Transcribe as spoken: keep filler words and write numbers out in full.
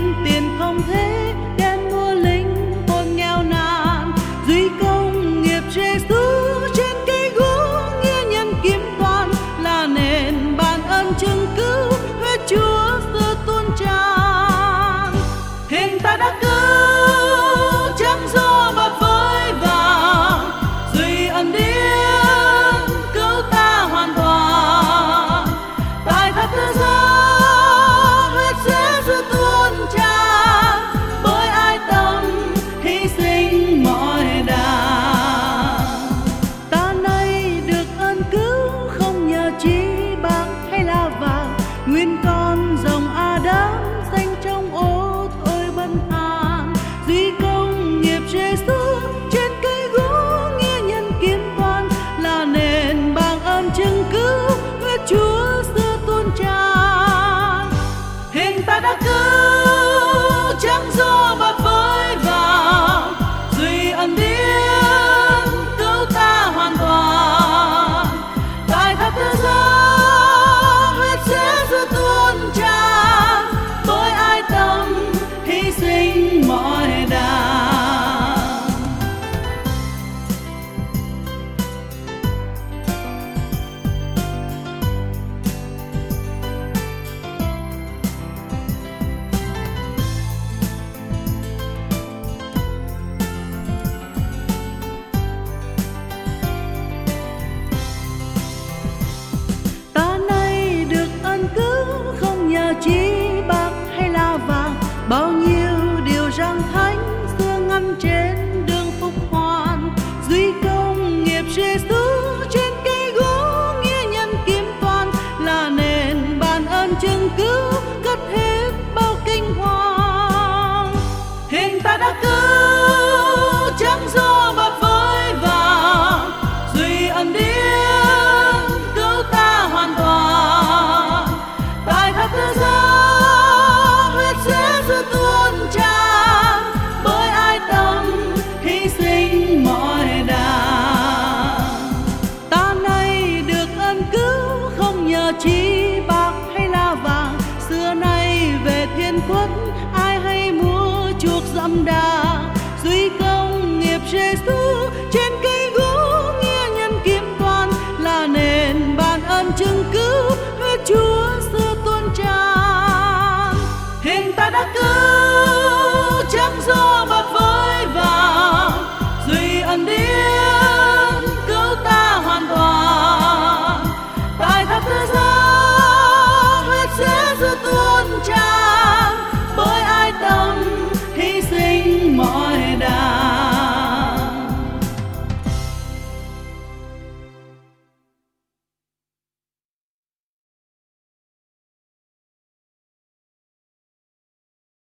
nhưng tiền không thế đem mua linh hồn nghèo nàn. Duy công nghiệp Giêsu trên cây gỗ, nghĩa nhân kiếm toàn là nền ban ơn chứng cứu, huyết Chúa xưa tuôn tràn. Hình ta đã cứu trắng gió bập với vàng, duy ân điển cứu ta hoàn toàn. Tại thập tự giá huyết Giêsu tuôn tràn, bởi ai tâm hy sinh mọi đàng. Ta nay được ơn cứu không nhờ chi bạc hay là vàng, nguyên con rồng Adam xanh trong ô thôi bần hàn. Duy công nghiệp Giêsu trên cây gỗ, nghĩa nhân kiếm toàn là nền bằng ơn chứng cứu, huyết Chúa xưa tuôn tràn. Hình ta đã cứu trắng gió bập với vàng, duy ân điển cứu ta hoàn toàn. Tại thập tự giá huyết Giêsu tuôn tràn, bởi ai tâm hy sinh mọi đàng. Ta nay được ơn cứu không nhờ chi bạc hay là vàng, bao nhiêu điều răng thánh xưa ngăn trên đường phục hoàn. Duy công nghiệp Giêsu trên cây gỗ, nghĩa nhân kiếm toàn là nền ban ơn chứng cứu, cất hết bao kinh hoàng. Hình ta đã cứu trắng gió bập với vàng, duy ân điển cứu ta hoàn toàn. Tại thập tự giá huyết Giêsu tuôn tràn, bởi ai tâm hy sinh mọi đàng. Ta nay được ơn cứu không nhờ chi bạc hay là vàng, xưa nay về thiên quốc ai hay mua chuộc dẫm đà. Duy công nghiệp Giêsu